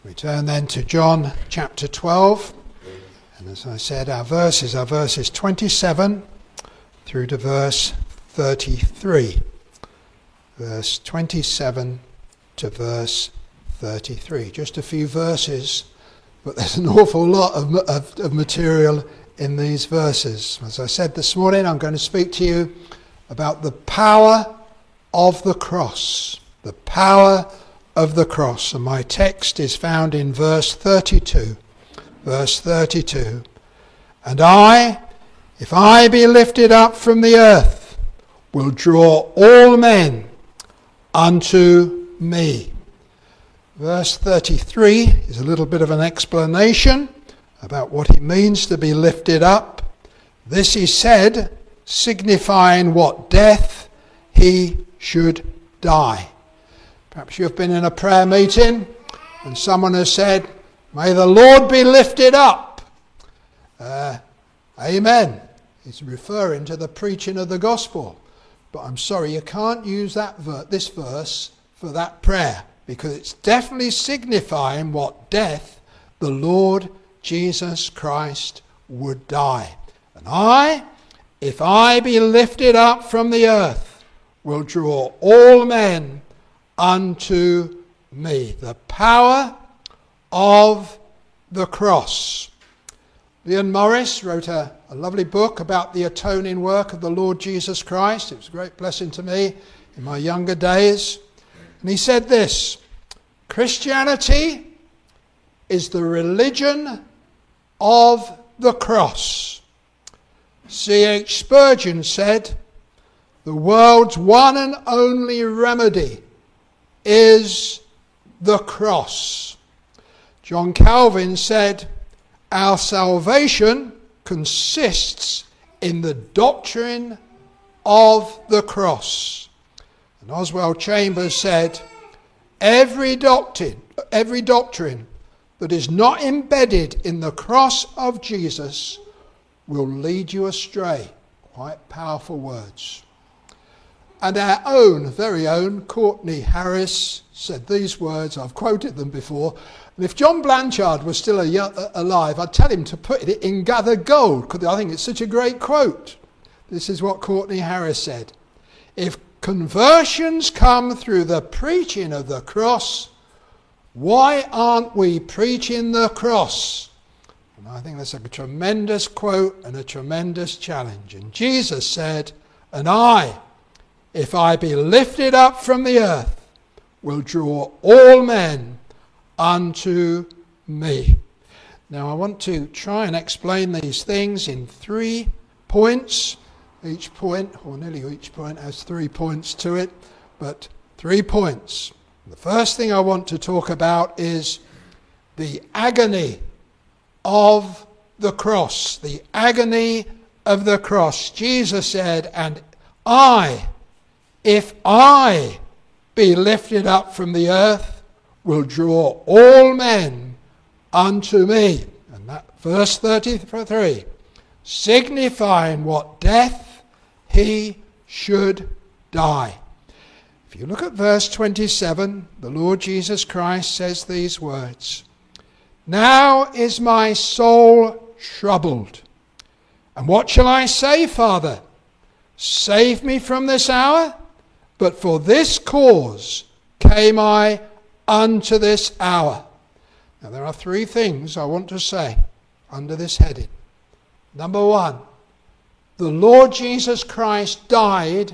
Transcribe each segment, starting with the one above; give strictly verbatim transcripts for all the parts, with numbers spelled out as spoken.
We turn then to John chapter twelve, and as I said, our verses are verses twenty-seven through to verse thirty-three. Verse twenty-seven to verse thirty-three. Just a few verses, but there's an awful lot of, of, of material in these verses. As I said this morning, I'm going to speak to you about the power of the cross. The power of the cross. And my text is found in verse thirty-two. Verse thirty-two. And I, if I be lifted up from the earth, will draw all men unto me. Verse thirty-three is a little bit of an explanation about what it means to be lifted up. This he said, signifying what death he should die. Perhaps you've been in a prayer meeting and someone has said, "May the Lord be lifted up." Uh, amen. He's referring to the preaching of the gospel. But I'm sorry, you can't use that ver- this verse for that prayer, because it's definitely signifying what death the Lord Jesus Christ would die. And I, if I be lifted up from the earth, will draw all men unto me. The power of the cross. Leon Morris wrote a, a lovely book about the atoning work of the Lord Jesus Christ. It was a great blessing to me in my younger days. And he said this: Christianity is the religion of the cross. C H Spurgeon said, the world's one and only remedy is the cross. John Calvin said, our salvation consists in the doctrine of the cross. And Oswald Chambers said, every doctrine, every doctrine that is not embedded in the cross of Jesus will lead you astray. Quite powerful words. And our own, very own, Courtney Harris said these words. I've quoted them before. And if John Blanchard was still a, alive, I'd tell him to put it in gathered gold, because I think it's such a great quote. This is what Courtney Harris said. If conversions come through the preaching of the cross, why aren't we preaching the cross? And I think that's a tremendous quote and a tremendous challenge. And Jesus said, and I, if I be lifted up from the earth, will draw all men unto me. Now I want to try and explain these things in three points. Each point, or nearly each point, has three points to it, but three points. The first thing I want to talk about is the agony of the cross. The agony of the cross. Jesus said, and I, if I be lifted up from the earth, will draw all men unto me. And that verse thirty-three, signifying what death he should die. If you look at verse twenty-seven, the Lord Jesus Christ says these words, now is my soul troubled. And what shall I say, Father? Save me from this hour? But for this cause came I unto this hour. Now there are three things I want to say under this heading. Number one, the Lord Jesus Christ died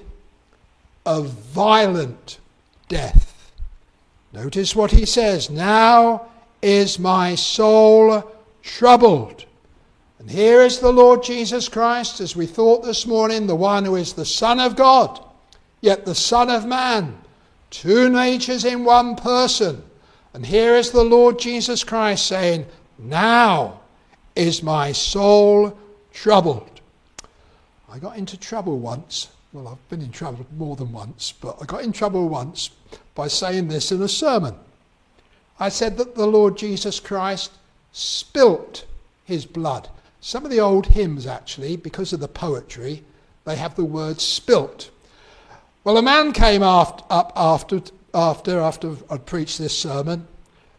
a violent death. Notice what he says, now is my soul troubled. And here is the Lord Jesus Christ, as we thought this morning, the one who is the Son of God, yet the Son of Man, two natures in one person. And here is the Lord Jesus Christ saying, now is my soul troubled. I got into trouble once. Well, I've been in trouble more than once, but I got in trouble once by saying this in a sermon. I said that the Lord Jesus Christ spilt his blood. Some of the old hymns, actually, because of the poetry, they have the word spilt. Well, a man came after, up after, after, after I'd preached this sermon,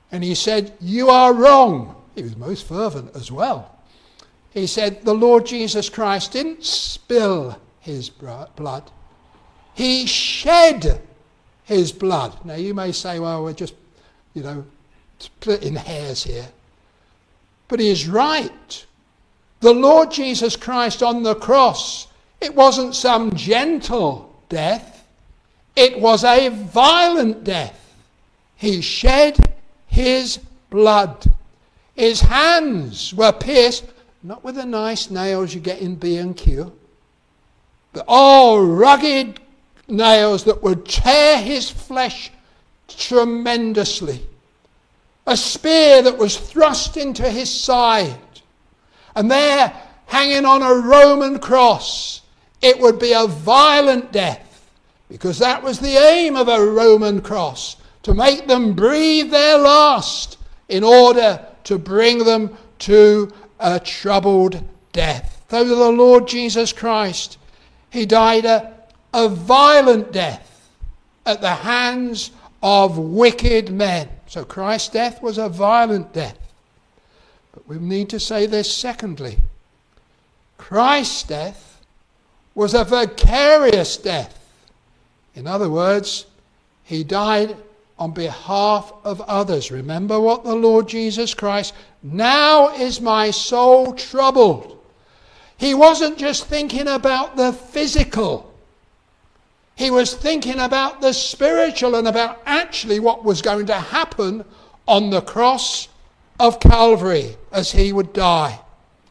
And he said, "You are wrong." He was most fervent as well. He said, the Lord Jesus Christ didn't spill his blood. He shed his blood. Now you may say, well, we're just, you know, splitting hairs here. But he is right. The Lord Jesus Christ on the cross, it wasn't some gentle death. It was a violent death. He shed his blood. His hands were pierced, not with the nice nails you get in B and Q, but all rugged nails that would tear his flesh tremendously. A spear that was thrust into his side. And there, hanging on a Roman cross, it would be a violent death, because that was the aim of a Roman cross, to make them breathe their last in order to bring them to a troubled death. Though the Lord Jesus Christ, he died a, a violent death at the hands of wicked men. So Christ's death was a violent death. But we need to say this secondly. Christ's death was a vicarious death. In other words, he died on behalf of others. Remember what the Lord Jesus Christ, now is my soul troubled. He wasn't just thinking about the physical. He was thinking about the spiritual and about actually what was going to happen on the cross of Calvary as he would die.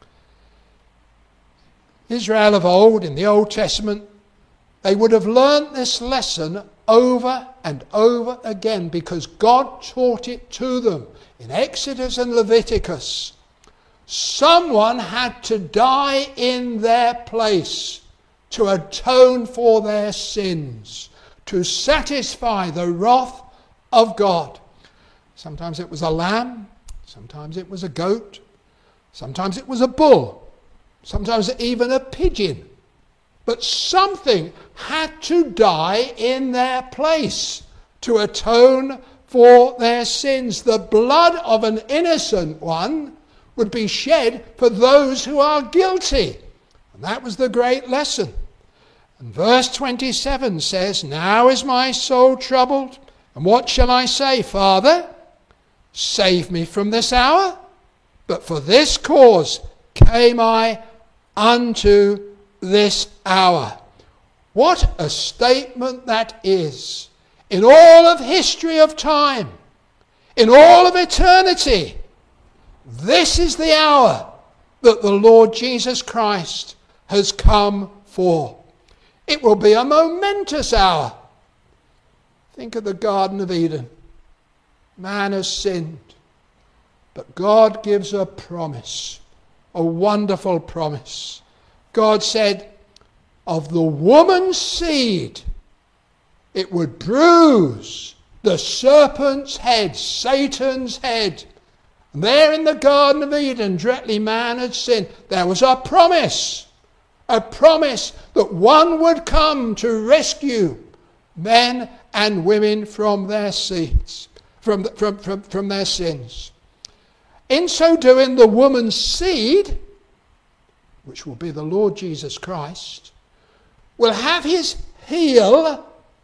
Israel of old, in the Old Testament, they would have learnt this lesson over and over again because God taught it to them in Exodus and Leviticus. Someone had to die in their place to atone for their sins, to satisfy the wrath of God. Sometimes it was a lamb, sometimes it was a goat, sometimes it was a bull, sometimes even a pigeon. But something had to die in their place to atone for their sins. The blood of an innocent one would be shed for those who are guilty. And that was the great lesson. And verse twenty-seven says, now is my soul troubled, and what shall I say? Father, save me from this hour. But for this cause came I unto this hour. What a statement that is. In all of history of time, in all of eternity, this is the hour that the Lord Jesus Christ has come for. It will be a momentous hour. Think of the Garden of Eden. Man has sinned, but God gives a promise, a wonderful promise. God said, of the woman's seed, it would bruise the serpent's head, Satan's head. And there in the Garden of Eden, directly man had sinned, there was a promise, a promise that one would come to rescue men and women from their sins, from, from, from, from their sins. In so doing, the woman's seed, which will be the Lord Jesus Christ, will have his heel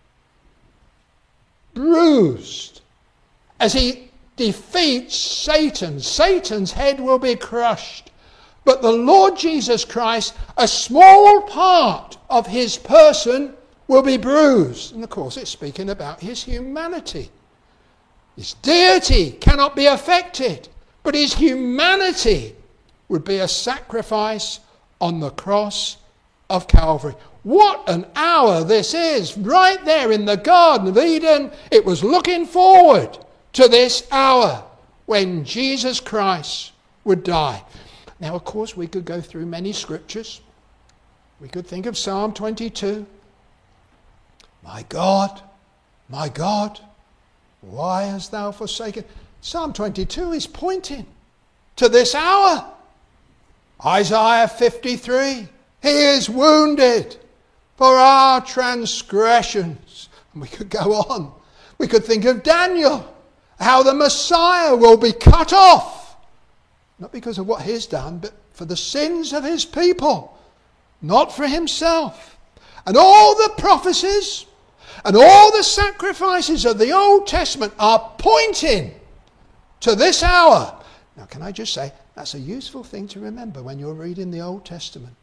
bruised as he defeats Satan. Satan's head will be crushed. But the Lord Jesus Christ, a small part of his person will be bruised. And of course it's speaking about his humanity. His deity cannot be affected, but his humanity would be a sacrifice on the cross of Calvary. What an hour this is. Right there in the Garden of Eden, it was looking forward to this hour when Jesus Christ would die. Now, of course, we could go through many scriptures. We could think of Psalm twenty-two. My God, my God, why hast thou forsaken? Psalm twenty-two is pointing to this hour. Isaiah fifty-three, he is wounded for our transgressions. And we could go on. We could think of Daniel how the Messiah will be cut off, not because of what he's done, but for the sins of his people, not for himself. And all the prophecies and all the sacrifices of the Old Testament are pointing to this hour. Now, can I just say, that's a useful thing to remember when you're reading the Old Testament.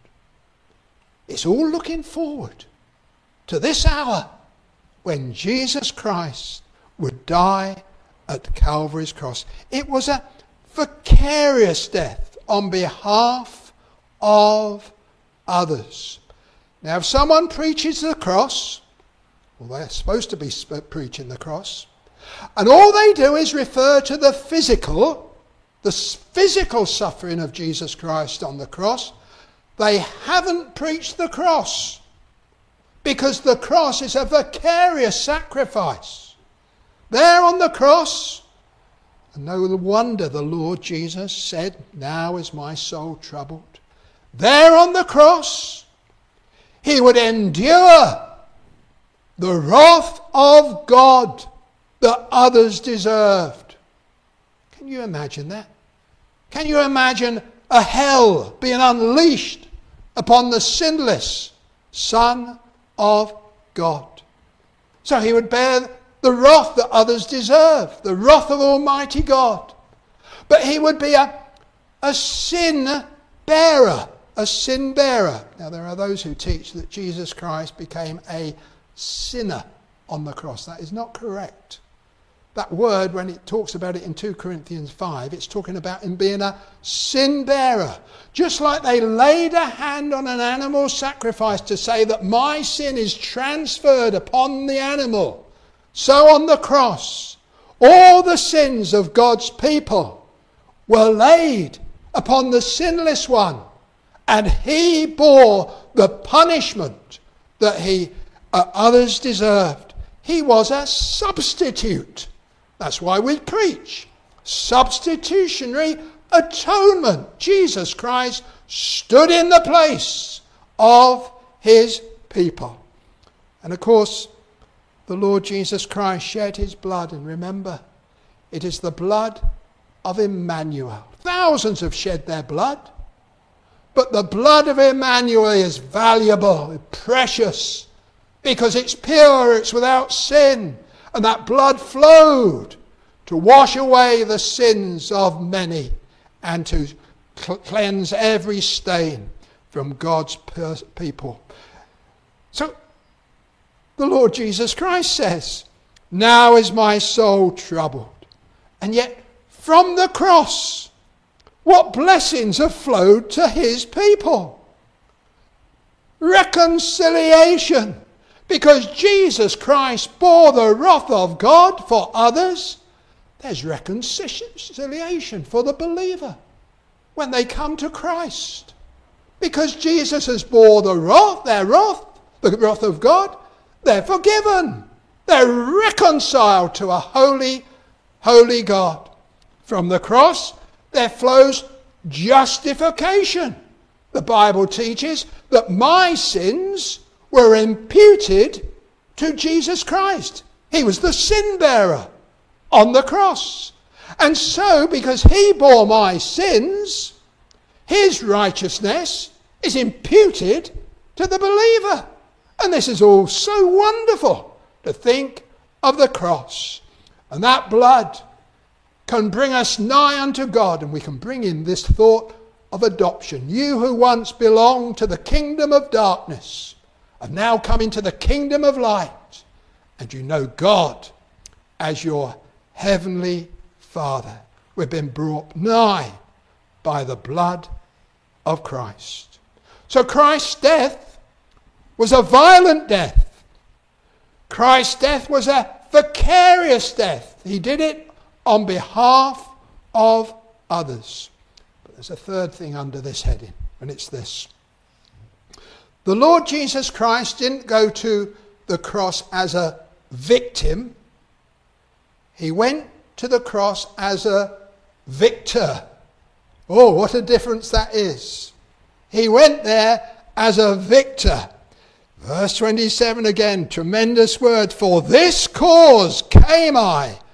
It's all looking forward to this hour when Jesus Christ would die at Calvary's cross. It was a vicarious death on behalf of others. Now, if someone preaches the cross, well, they're supposed to be preaching the cross, and all they do is refer to the physical, the physical suffering of Jesus Christ on the cross, they haven't preached the cross, because the cross is a vicarious sacrifice. There on the cross, and no wonder the Lord Jesus said, "Now is my soul troubled." There on the cross, he would endure the wrath of God that others deserved. Can you imagine that? Can you imagine a hell being unleashed upon the sinless Son of God? So he would bear the wrath that others deserve, the wrath of Almighty God. But he would be a, a sin bearer, a sin bearer. Now, there are those who teach that Jesus Christ became a sinner on the cross. That is not correct. That word, when it talks about it in two Corinthians five, it's talking about him being a sin bearer. Just like they laid a hand on an animal sacrifice to say that my sin is transferred upon the animal, so on the cross, all the sins of God's people were laid upon the sinless one, and he bore the punishment that he uh, others deserved. He was a substitute. That's why we preach substitutionary atonement. Jesus Christ stood in the place of his people. And of course, the Lord Jesus Christ shed his blood. And remember, it is the blood of Emmanuel. Thousands have shed their blood. But the blood of Emmanuel is valuable, precious, because it's pure, it's without sin. And that blood flowed to wash away the sins of many and to cleanse every stain from God's people. So the Lord Jesus Christ says, "Now is my soul troubled." And yet from the cross, what blessings have flowed to his people? Reconciliation. Because Jesus Christ bore the wrath of God for others, there's reconciliation for the believer when they come to Christ. Because Jesus has bore the wrath, their wrath, the wrath of God, they're forgiven. They're reconciled to a holy, holy God. From the cross, there flows justification. The Bible teaches that my sins were imputed to Jesus Christ. He was the sin bearer on the cross. And so, because he bore my sins, his righteousness is imputed to the believer. And this is all so wonderful to think of the cross. And that blood can bring us nigh unto God, and we can bring in this thought of adoption. You who once belonged to the kingdom of darkness have now come into the kingdom of light, and you know God as your heavenly Father. We've been brought nigh by the blood of Christ. So Christ's death was a violent death. Christ's death was a vicarious death. He did it on behalf of others. But there's a third thing under this heading, and it's this. The Lord Jesus Christ didn't go to the cross as a victim. He went to the cross as a victor. Oh, what a difference that is. He went there as a victor. Verse twenty-seven again, tremendous word. "For this cause came I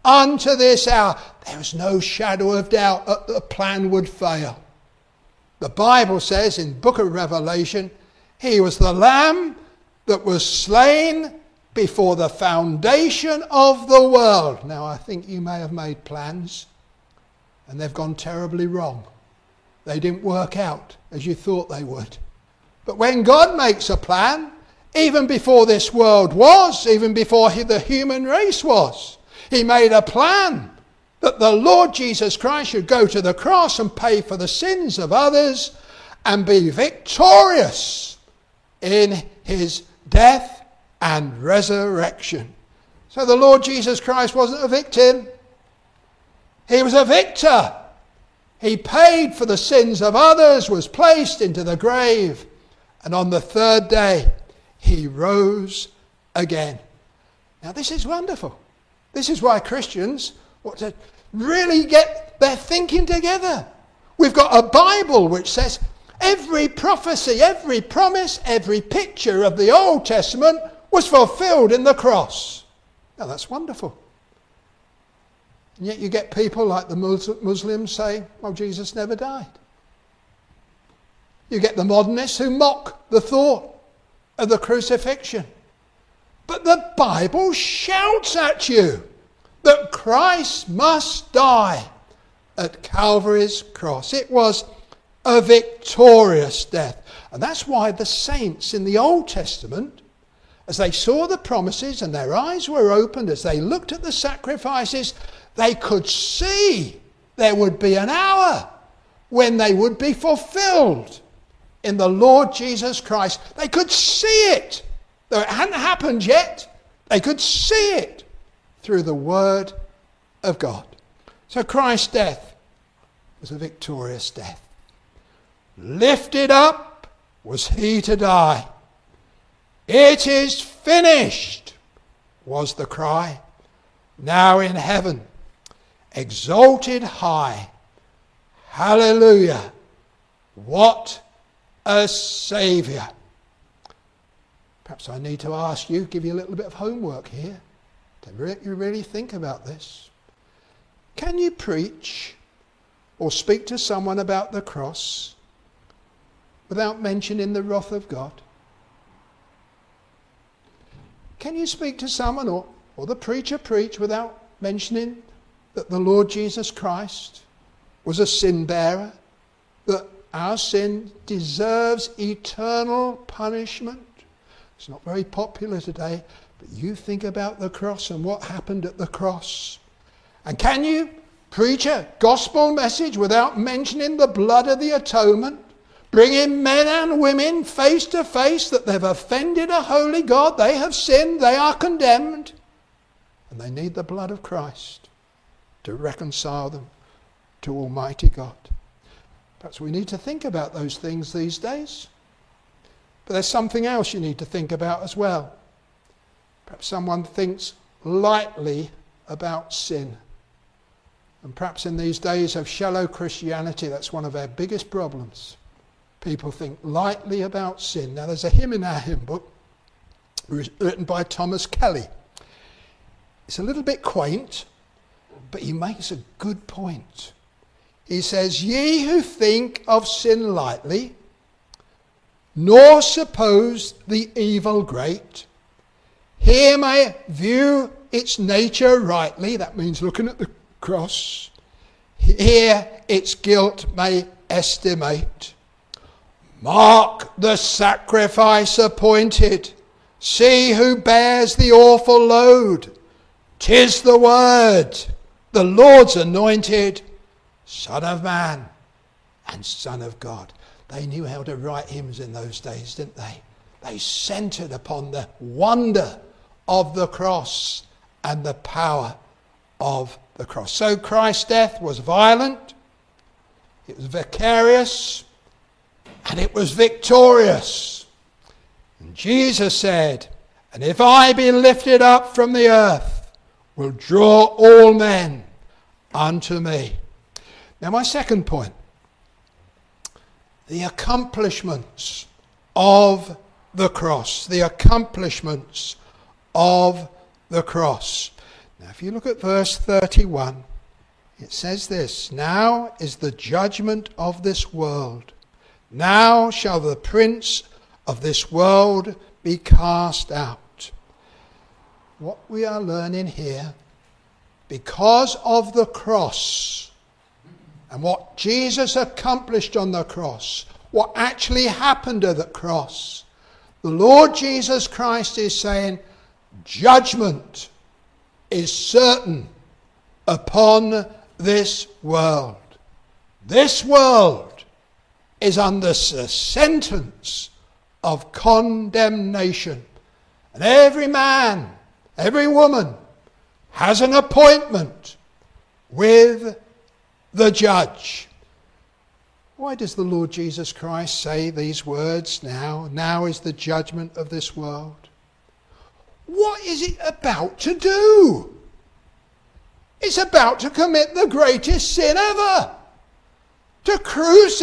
unto this hour. There was no shadow of doubt that the plan would fail. The Bible says in the book of Revelation, he was the lamb that was slain before the foundation of the world. Now, I think you may have made plans and they've gone terribly wrong. They didn't work out as you thought they would. But when God makes a plan, even before this world was, even before the human race was, he made a plan that the Lord Jesus Christ should go to the cross and pay for the sins of others and be victorious in his death and resurrection. So the Lord Jesus Christ wasn't a victim. He was a victor. He paid for the sins of others, was placed into the grave, and on the third day he rose again. Now this is wonderful. This is why Christians want to really get their thinking together. We've got a Bible which says every prophecy, every promise, every picture of the Old Testament was fulfilled in the cross. Now that's wonderful. And yet you get people like the Muslims saying, well, Jesus never died. You get the modernists who mock the thought of the crucifixion. But the Bible shouts at you that Christ must die at Calvary's cross. It was a victorious death. And that's why the saints in the Old Testament, as they saw the promises and their eyes were opened, as they looked at the sacrifices, they could see there would be an hour when they would be fulfilled in the Lord Jesus Christ. They could see it. Though it hadn't happened yet, they could see it through the Word of God. So Christ's death was a victorious death. Lifted up was he to die. It is finished was the cry. Now in heaven, exalted high. Hallelujah. What a Saviour. Perhaps I need to ask you, give you a little bit of homework here. To re- you really think about this. Can you preach or speak to someone about the cross without mentioning the wrath of God? Can you speak to someone or, or the preacher preach without mentioning that the Lord Jesus Christ was a sin bearer, that our sin deserves eternal punishment? It's not very popular today, but you think about the cross and what happened at the cross. And can you preach a gospel message without mentioning the blood of the atonement, bringing men and women face to face that they've offended a holy God, they have sinned, they are condemned, and they need the blood of Christ to reconcile them to Almighty God? Perhaps we need to think about those things these days. But there's something else you need to think about as well. Perhaps someone thinks lightly about sin. And perhaps in these days of shallow Christianity, that's one of our biggest problems. People think lightly about sin. Now there's a hymn in our hymn book written by Thomas Kelly. It's a little bit quaint, but he makes a good point. He says, "Ye who think of sin lightly, nor suppose the evil great, here may view its nature rightly," that means looking at the cross, "here its guilt may estimate. Mark the sacrifice appointed, see who bears the awful load. 'Tis the Word, the Lord's anointed, Son of Man and Son of God." They knew how to write hymns in those days, didn't they? They centred upon the wonder of the cross and the power of the cross. So Christ's death was violent, it was vicarious, and it was victorious. And Jesus said, "And if I be lifted up from the earth, will draw all men unto me." Now my second point, the accomplishments of the cross. The accomplishments of the cross. Now, if you look at verse thirty-one, it says this: now is the judgment of this world. Now shall the prince of this world be cast out. What we are learning here, because of the cross and what Jesus accomplished on the cross, what actually happened at the cross, the Lord Jesus Christ is saying judgment is certain upon this world. This world is under the sentence of condemnation. And every man, every woman has an appointment with the judge. Why does the Lord Jesus Christ say these words now? Now is the judgment of this world. What is it about to do? It's about to commit the greatest sin ever. To crucify